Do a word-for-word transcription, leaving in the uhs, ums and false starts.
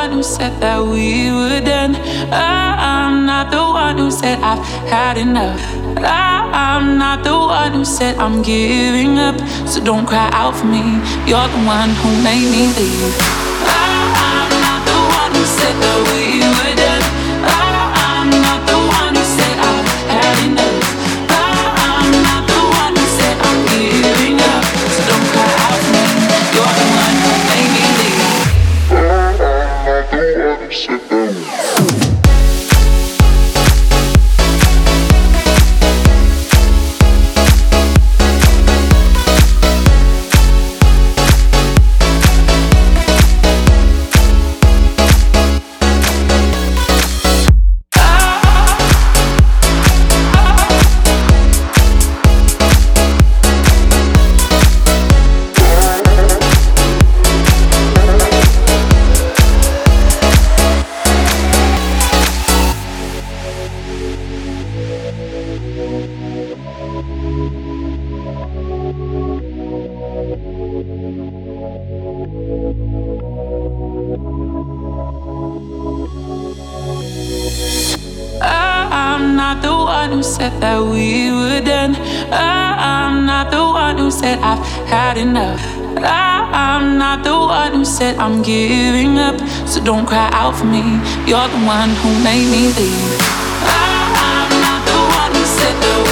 one who said that we were done. I'm not the one who said I've had enough. I'm not the one who said I'm giving up. So don't cry out for me. You're the one who made me leave. I'm not the one who said that we were done. I'm not the one who said I've had enough. I'm not the one who said I'm giving up. So don't cry out for me. You're the one who made me leave. I'm not the one who said that. I'm not the one who said that we were done. I'm not the one who said I've had enough. I'm not the one who said I'm giving up. So don't cry out for me. You're the one who made me leave. I'm not the one who said that